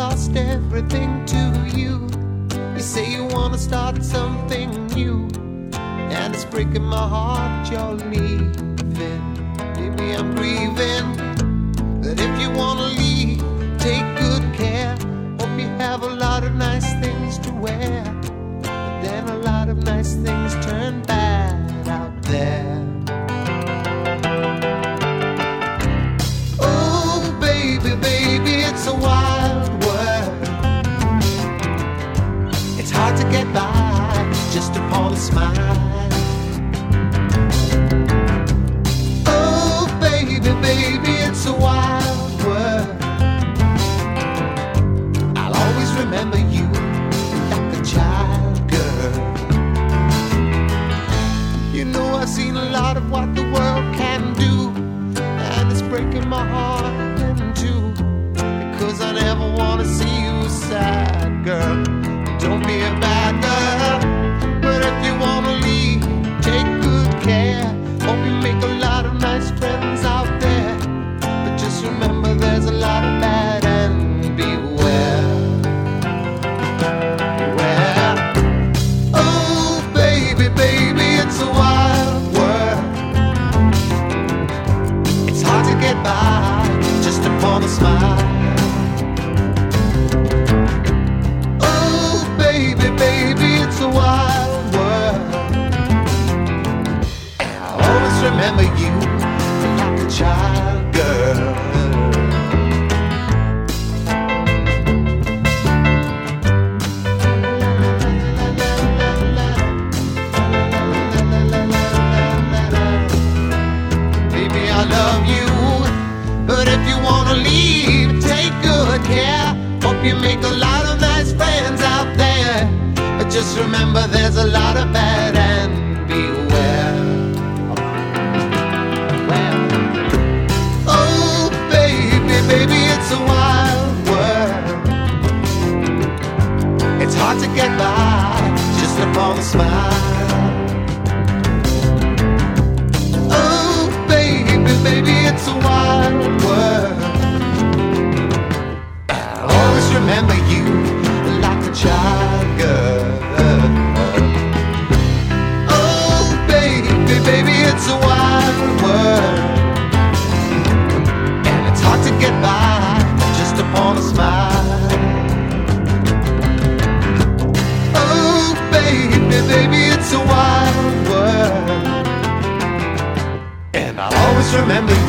lost everything to you. You say you wanna start something new, and it's breaking my heart you're leaving. Baby, I'm grieving. But if you wanna leave, take good care. Hope you have a lot of nice things to wear, but then a lot of nice things turn bad out there. Oh baby, baby, it's a wild world. It's hard to get by just upon a smile. Oh baby, baby, it's a wild world. I'll always remember you like a child, girl. You know I've seen a lot of what the world can do, and it's breaking my heart in two, because I never wanna see you sad, girl. Don't be a bad girl. But if you wanna leave, take good care. Hope you make a lot of nice friends out there, but just remember there's a lot of bad and beware. Beware. Oh baby, baby, it's a wild world. It's hard to get by just upon a smile. Oh baby, baby, it's a wild world. And I'll always remember you like a child, girl. Baby, I love you, but if you wanna leave, take good care. Hope you make a lot of nice friends out there, but just remember there's a lot of bad and beware. Well, oh baby, baby, it's a wild world. It's hard to get by just upon a smile. Oh baby, baby, it's a wild world. I'll always remember you like a child, girl. Oh baby, baby, it's a wild world, and it's hard to get by just upon a smile. Oh baby, baby, it's a wild world, and I'll always remember you